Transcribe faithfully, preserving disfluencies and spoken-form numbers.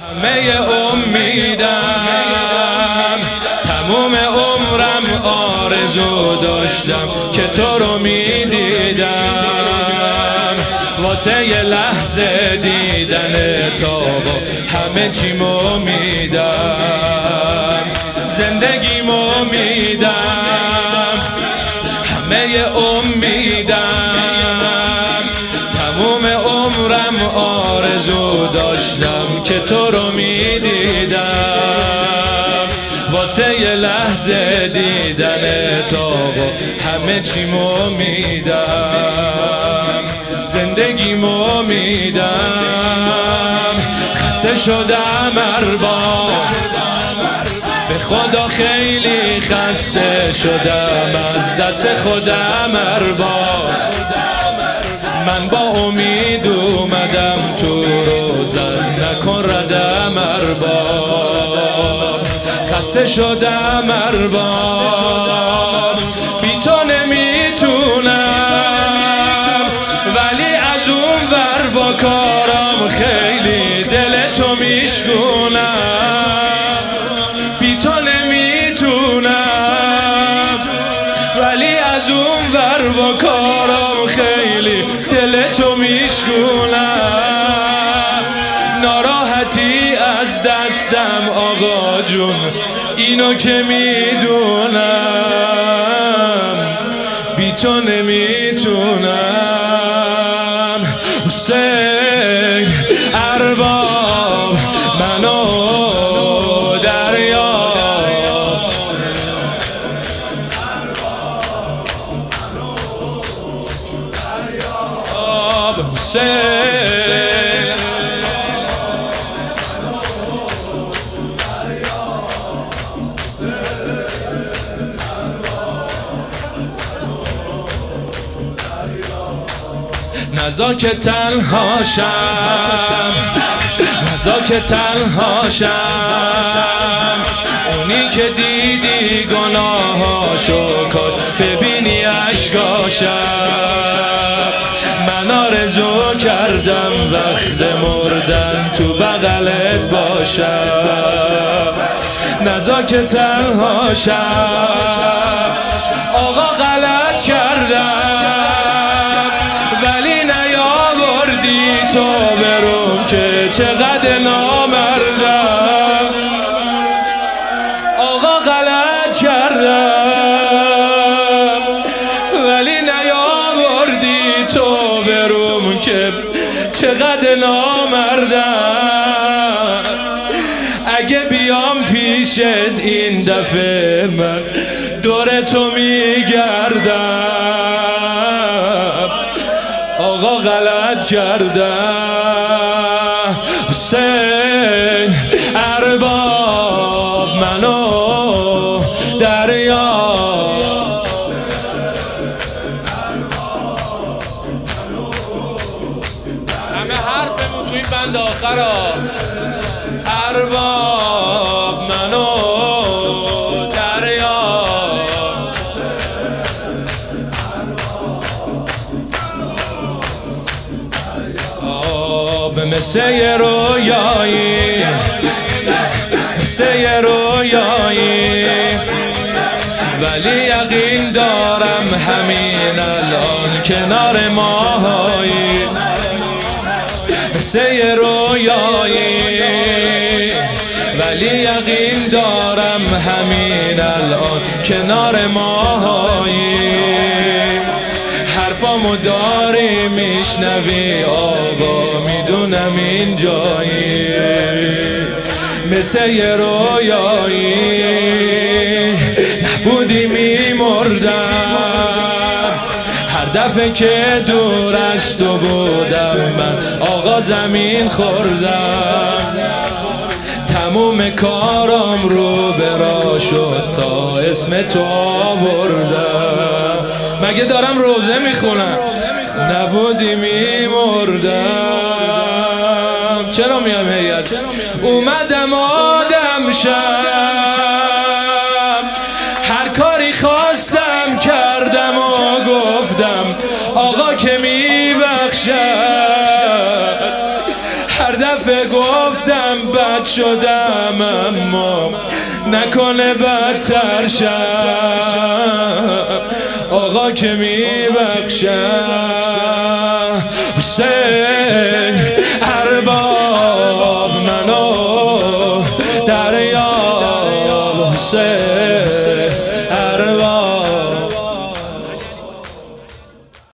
همه امیدم تموم عمرم آرزو داشتم که تو رو میدیدم، واسه یه لحظه دیدن تو همه چیمو میدم، زندگیمو میدم، همه امیدم تموم عمرم آرزو داشتم که تو رو میدیدم، واسه یه لحظه دیدن تو همه چیمو میدم، زندگیمو میدم. خسته شدم ارباب، به خدا خیلی خسته شدم از دست خودم ارباب، من با امید اومدم تو روزن نکن ردم ارباب، خسته شدم ارباب، بی تو نمیتونم، ولی از اون ور با کارم خیلی دل تو میشکونم، بی تو نمیتونم، ولی از اون ور با کارم خیلی دل تو میشکونم. ناراحتی از دستم آقا جون اینو که میدونم، بی تو نمیتونم. حسین ارباب منو دریا، حسین نزا که تنها شم، نزا که تنها شم، اونی که دیدی گناهاشو کاش ببینی اشکاشم. من آرزو کردم وقت مردن تو بغلت باشم، نزا که تنها شم. آقا غلط کردم ولی نیاوردی تو بروم که چقدر نامردم. آقا غلط کردم ولی نیاوردی تو بروم که چقدر نامردم. اگه بیام پیشت این دفعه من دور تو میگردم، آقا غلط کردم. حسین ارباب منو دریا، همه حرفمون تو این بند آخر ارباب منو دریا. آب مثل یه رویایی، مثل یه رویایی، ولی یقین دارم همین الان کنار ماهایی. مثل یه رویایی ولی یقین دارم همین الان کنار ماهایی. حرفامو داری میشنوی آقا، میدونم این جایی. مثل یه رویایی نبودی میمردم، هر دفعه که دور از تو بودم من آقا زمین خوردم. تموم کارم رو برا شد تا اسم تو آوردم. مگه دارم روزه میخونم؟ نبودی میمردم. چرا میام هیئت؟ اومدم آدم شم، هر کاری خواستم کردم و گفتم آقا که میبخشد. هر دفعه گفتم بد بد شدم اما نکنه بدتر شم آقا که میبخشه حسین ارباب منو دریاب حسین